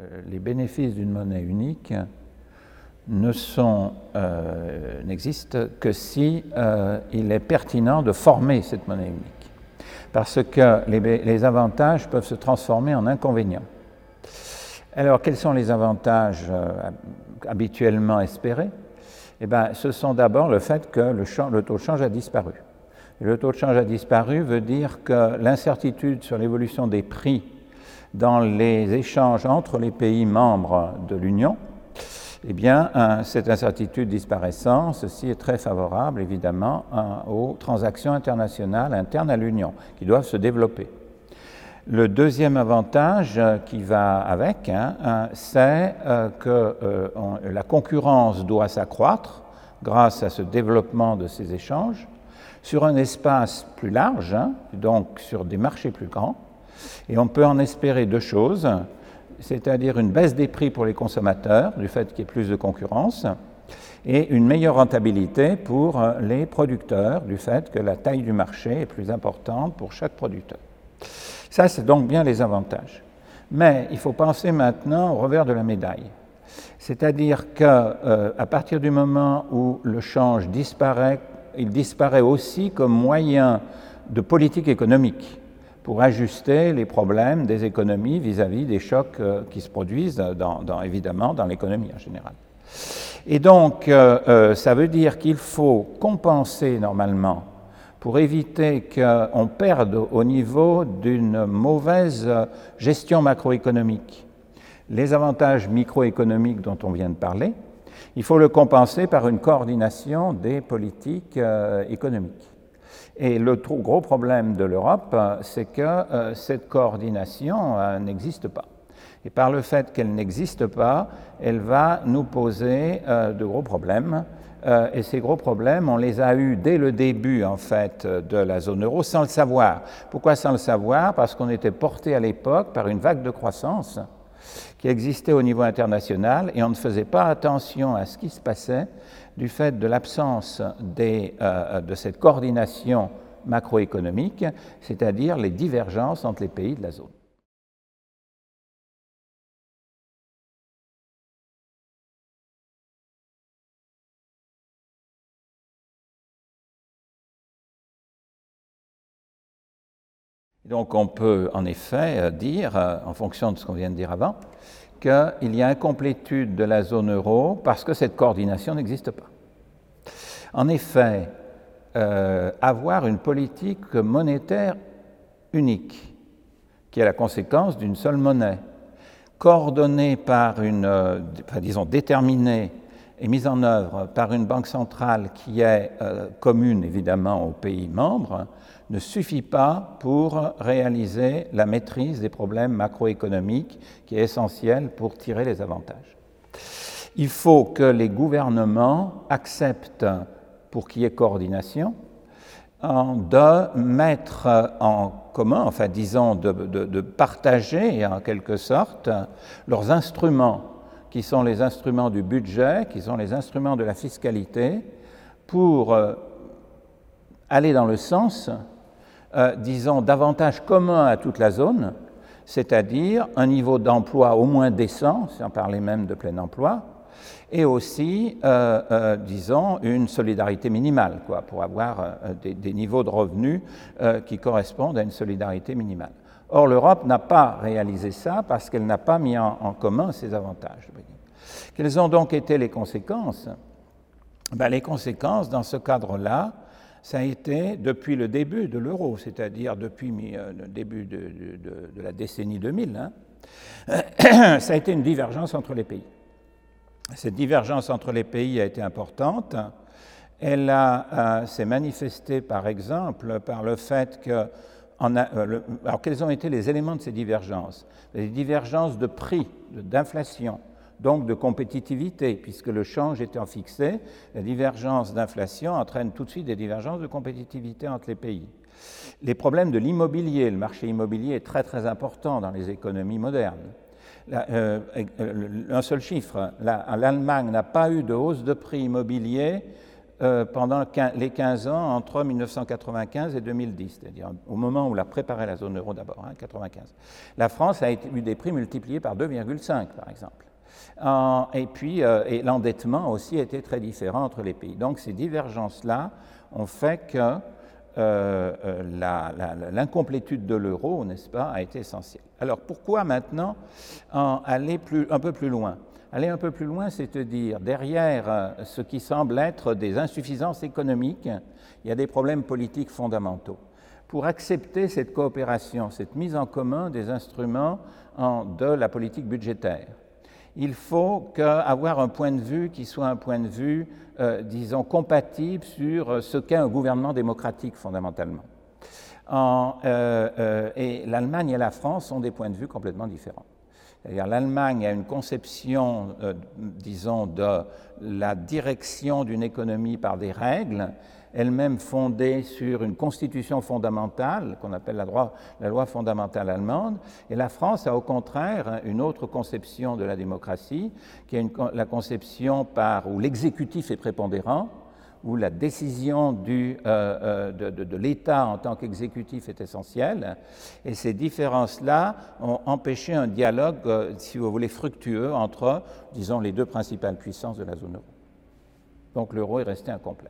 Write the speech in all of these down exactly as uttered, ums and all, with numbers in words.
les bénéfices d'une monnaie unique ne sont, euh, n'existent que si euh, il est pertinent de former cette monnaie unique, parce que les, les avantages peuvent se transformer en inconvénients. Alors, quels sont les avantages euh, habituellement espérés? Eh bien, ce sont d'abord le fait que le, champ, le taux de change a disparu. Et le taux de change a disparu veut dire que l'incertitude sur l'évolution des prix dans les échanges entre les pays membres de l'Union, eh bien, cette incertitude disparaissant, ceci est très favorable, évidemment, aux transactions internationales internes à l'Union, qui doivent se développer. Le deuxième avantage qui va avec, hein, c'est que euh, on, la concurrence doit s'accroître grâce à ce développement de ces échanges sur un espace plus large, hein, donc sur des marchés plus grands, et on peut en espérer deux choses, c'est-à-dire une baisse des prix pour les consommateurs, du fait qu'il y ait plus de concurrence, et une meilleure rentabilité pour les producteurs, du fait que la taille du marché est plus importante pour chaque producteur. Ça, c'est donc bien les avantages. Mais il faut penser maintenant au revers de la médaille. C'est-à-dire qu'à euh, partir du moment où le change disparaît, il disparaît aussi comme moyen de politique économique pour ajuster les problèmes des économies vis-à-vis des chocs euh, qui se produisent, dans, dans, évidemment, dans l'économie en général. Et donc, euh, euh, ça veut dire qu'il faut compenser normalement pour éviter qu'on perde au niveau d'une mauvaise gestion macroéconomique les avantages microéconomiques dont on vient de parler. Il faut le compenser par une coordination des politiques euh, économiques. Et le gros problème de l'Europe, c'est que euh, cette coordination euh, n'existe pas. Et par le fait qu'elle n'existe pas, elle va nous poser euh, de gros problèmes. Euh, et ces gros problèmes, on les a eus dès le début, en fait, de la zone euro, sans le savoir. Pourquoi sans le savoir? Parce qu'on était porté à l'époque par une vague de croissance qui existait au niveau international et on ne faisait pas attention à ce qui se passait du fait de l'absence des, euh, de cette coordination macroéconomique, c'est-à-dire les divergences entre les pays de la zone. Donc on peut en effet dire, en fonction de ce qu'on vient de dire avant, qu'il y a incomplétude de la zone euro parce que cette coordination n'existe pas. En effet, euh, avoir une politique monétaire unique, qui est la conséquence d'une seule monnaie, coordonnée par une, euh, enfin, disons, déterminée et mise en œuvre par une banque centrale qui est euh, commune évidemment aux pays membres, ne suffit pas pour réaliser la maîtrise des problèmes macroéconomiques qui est essentielle pour tirer les avantages. Il faut que les gouvernements acceptent, pour qu'il y ait coordination, de mettre en commun, enfin disons de, de, de partager en quelque sorte leurs instruments, qui sont les instruments du budget, qui sont les instruments de la fiscalité, pour euh, aller dans le sens, euh, disons, d'avantages communs à toute la zone, c'est-à-dire un niveau d'emploi au moins décent, sans parler même de plein emploi, et aussi, euh, euh, disons, une solidarité minimale, quoi, pour avoir euh, des, des niveaux de revenus euh, qui correspondent à une solidarité minimale. Or, l'Europe n'a pas réalisé ça parce qu'elle n'a pas mis en, en commun ces avantages. Quelles ont donc été les conséquences? Ben, les conséquences, dans ce cadre-là, ça a été depuis le début de l'euro, c'est-à-dire depuis euh, le début de, de, de la décennie deux mille, hein, ça a été une divergence entre les pays. Cette divergence entre les pays a été importante. Elle a, euh, s'est manifestée, par exemple, par le fait que... En a, euh, le, alors, quels ont été les éléments de ces divergences? Les divergences de prix, d'inflation, donc de compétitivité, puisque le change étant fixé, la divergence d'inflation entraîne tout de suite des divergences de compétitivité entre les pays. Les problèmes de l'immobilier, le marché immobilier est très très important dans les économies modernes. La, euh, un seul chiffre, la, l'Allemagne n'a pas eu de hausse de prix immobilier euh, pendant les quinze ans entre mille neuf cent quatre-vingt-quinze et deux mille dix, c'est-à-dire au moment où on a préparé la zone euro d'abord, hein, quatre-vingt-quinze. La France a eu des prix multipliés par deux virgule cinq, par exemple. En, et puis, euh, et l'endettement aussi était très différent entre les pays. Donc, ces divergences-là ont fait que euh, euh, l'incomplétude de l'euro, n'est-ce pas, a été essentielle. Alors, pourquoi maintenant en aller plus, un peu plus loin? Aller un peu plus loin, c'est-à-dire, derrière ce qui semble être des insuffisances économiques, il y a des problèmes politiques fondamentaux. Pour accepter cette coopération, cette mise en commun des instruments en, de la politique budgétaire, il faut que, avoir un point de vue qui soit un point de vue, euh, disons, compatible sur ce qu'est un gouvernement démocratique, fondamentalement. En, euh, euh, et l'Allemagne et la France ont des points de vue complètement différents. C'est-à-dire l'Allemagne a une conception, euh, disons, de la direction d'une économie par des règles, elle-même fondée sur une constitution fondamentale, qu'on appelle la, droit, la loi fondamentale allemande, et la France a au contraire une autre conception de la démocratie, qui est une, la conception par, où l'exécutif est prépondérant, où la décision du, euh, de, de, de l'État en tant qu'exécutif est essentielle. Et ces différences-là ont empêché un dialogue, euh, si vous voulez, fructueux entre, disons, les deux principales puissances de la zone euro. Donc l'euro est resté incomplet.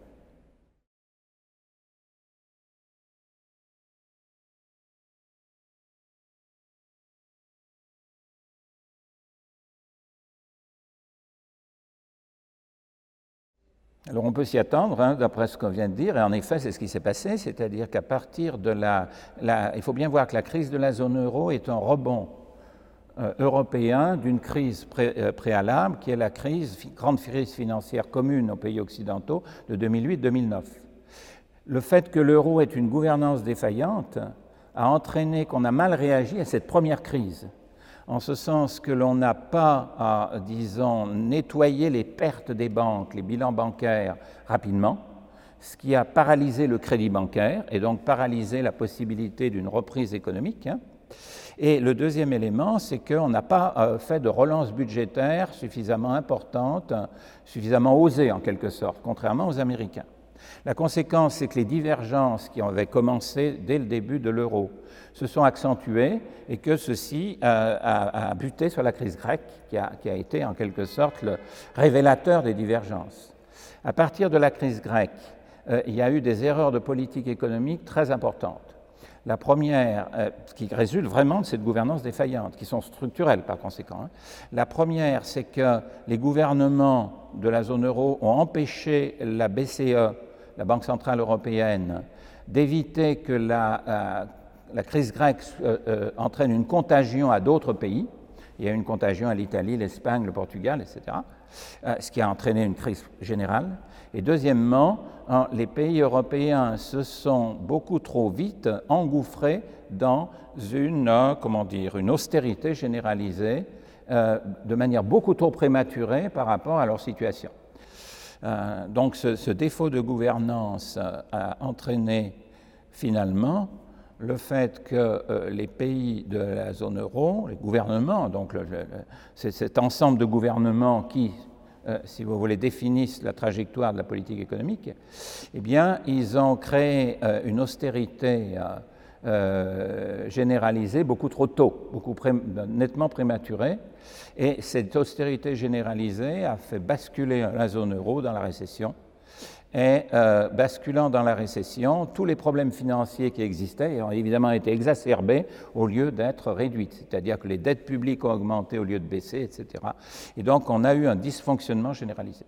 Alors on peut s'y attendre, hein, d'après ce qu'on vient de dire, et en effet c'est ce qui s'est passé, c'est-à-dire qu'à partir de la, la... Il faut bien voir que la crise de la zone euro est un rebond euh, européen d'une crise pré, euh, préalable, qui est la crise, grande crise financière commune aux pays occidentaux de deux mille huit deux mille neuf. Le fait que l'euro ait une gouvernance défaillante a entraîné qu'on a mal réagi à cette première crise, en ce sens que l'on n'a pas à, disons, nettoyer les pertes des banques, les bilans bancaires rapidement, ce qui a paralysé le crédit bancaire et donc paralysé la possibilité d'une reprise économique. Et le deuxième élément, c'est qu'on n'a pas fait de relance budgétaire suffisamment importante, suffisamment osée en quelque sorte, contrairement aux Américains. La conséquence, c'est que les divergences qui avaient commencé dès le début de l'euro se sont accentuées et que ceci a, a, a buté sur la crise grecque qui a, qui a été en quelque sorte le révélateur des divergences. À partir de la crise grecque, euh, il y a eu des erreurs de politique économique très importantes. La première, euh, qui résulte vraiment de cette gouvernance défaillante, qui sont structurelles par conséquent. Hein. La première, c'est que les gouvernements de la zone euro ont empêché la B C E, la Banque centrale européenne, d'éviter que la, euh, la crise grecque euh, euh, entraîne une contagion à d'autres pays. Il y a eu une contagion à l'Italie, l'Espagne, le Portugal, et cetera, euh, ce qui a entraîné une crise générale. Et deuxièmement, hein, les pays européens se sont beaucoup trop vite engouffrés dans une, euh, comment dire, une austérité généralisée euh, de manière beaucoup trop prématurée par rapport à leur situation. Euh, donc ce, ce défaut de gouvernance euh, a entraîné finalement le fait que euh, les pays de la zone euro, les gouvernements, donc le, le, c'est cet ensemble de gouvernements qui, euh, si vous voulez, définissent la trajectoire de la politique économique, eh bien, ils ont créé euh, une austérité euh, euh, généralisée beaucoup trop tôt, beaucoup pré, nettement prématurée, et cette austérité généralisée a fait basculer la zone euro dans la récession. Et euh, basculant dans la récession, tous les problèmes financiers qui existaient ont évidemment été exacerbés au lieu d'être réduits. C'est-à-dire que les dettes publiques ont augmenté au lieu de baisser, et cetera. Et donc on a eu un dysfonctionnement généralisé.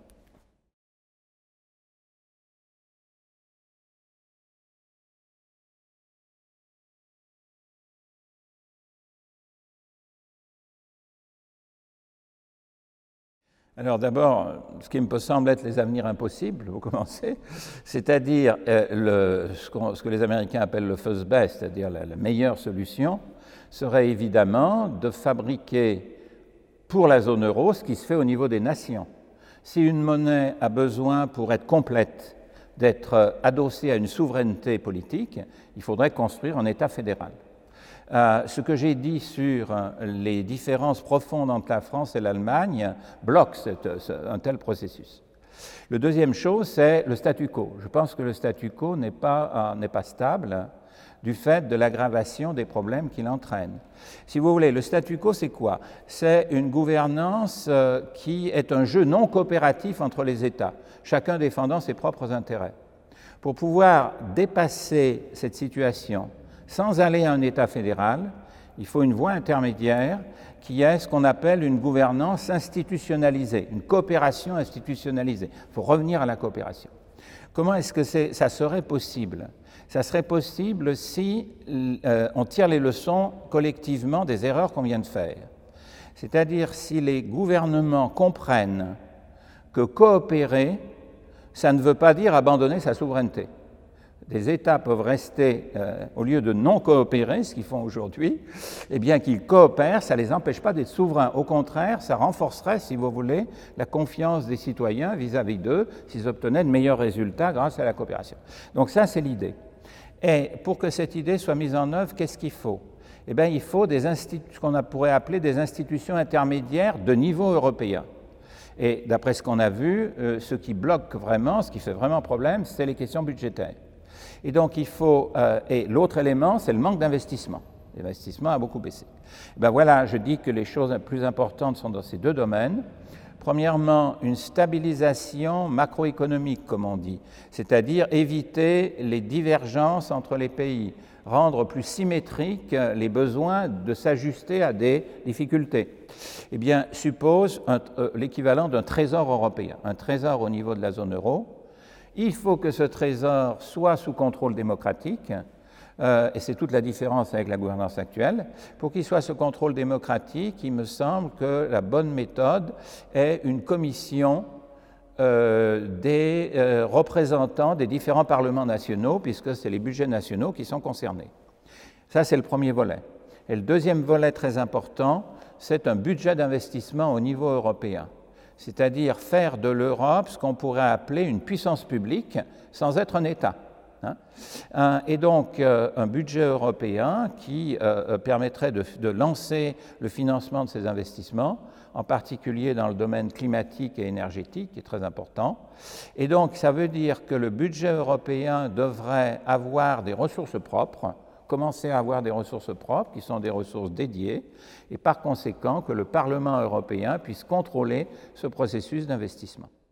Alors d'abord, ce qui me semble être les avenirs impossibles, vous commencez, c'est-à-dire euh, le, ce, ce que les Américains appellent le first best, c'est-à-dire la, la meilleure solution, serait évidemment de fabriquer pour la zone euro ce qui se fait au niveau des nations. Si une monnaie a besoin, pour être complète, d'être adossée à une souveraineté politique, il faudrait construire un État fédéral. Euh, ce que j'ai dit sur euh, les différences profondes entre la France et l'Allemagne bloque cette, ce, un tel processus. Le deuxième chose, c'est le statu quo. Je pense que le statu quo n'est pas, euh, n'est pas stable du fait de l'aggravation des problèmes qu'il entraîne. Si vous voulez, le statu quo, c'est quoi? C'est une gouvernance euh, qui est un jeu non coopératif entre les États, chacun défendant ses propres intérêts. Pour pouvoir dépasser cette situation sans aller à un État fédéral, il faut une voie intermédiaire qui est ce qu'on appelle une gouvernance institutionnalisée, une coopération institutionnalisée. Il faut revenir à la coopération. Comment est-ce que c'est, ça serait possible? Ça serait possible si euh, on tire les leçons collectivement des erreurs qu'on vient de faire. C'est-à-dire si les gouvernements comprennent que coopérer, ça ne veut pas dire abandonner sa souveraineté. Des États peuvent rester, euh, au lieu de non coopérer, ce qu'ils font aujourd'hui, eh bien qu'ils coopèrent, ça ne les empêche pas d'être souverains. Au contraire, ça renforcerait, si vous voulez, la confiance des citoyens vis-à-vis d'eux, s'ils obtenaient de meilleurs résultats grâce à la coopération. Donc ça, c'est l'idée. Et pour que cette idée soit mise en œuvre, qu'est-ce qu'il faut? Eh bien, il faut des institu- ce qu'on pourrait appeler des institutions intermédiaires de niveau européen. Et d'après ce qu'on a vu, euh, ce qui bloque vraiment, ce qui fait vraiment problème, c'est les questions budgétaires. Et donc, il faut... Euh, et l'autre élément, c'est le manque d'investissement. L'investissement a beaucoup baissé. Et bien voilà, je dis que les choses les plus importantes sont dans ces deux domaines. Premièrement, une stabilisation macroéconomique, comme on dit, c'est-à-dire éviter les divergences entre les pays, rendre plus symétriques les besoins de s'ajuster à des difficultés. Eh bien, suppose un, euh, l'équivalent d'un trésor européen, un trésor au niveau de la zone euro. Il faut que ce trésor soit sous contrôle démocratique, euh, et c'est toute la différence avec la gouvernance actuelle. Pour qu'il soit sous contrôle démocratique, il me semble que la bonne méthode est une commission euh, des euh, représentants des différents parlements nationaux, puisque c'est les budgets nationaux qui sont concernés. Ça, c'est le premier volet. Et le deuxième volet très important, c'est un budget d'investissement au niveau européen. C'est-à-dire faire de l'Europe ce qu'on pourrait appeler une puissance publique sans être un État. Hein. Et donc, euh, un budget européen qui euh, permettrait de, de lancer le financement de ces investissements, en particulier dans le domaine climatique et énergétique, qui est très important. Et donc, ça veut dire que le budget européen devrait avoir des ressources propres, commencer à avoir des ressources propres, qui sont des ressources dédiées, et par conséquent que le Parlement européen puisse contrôler ce processus d'investissement.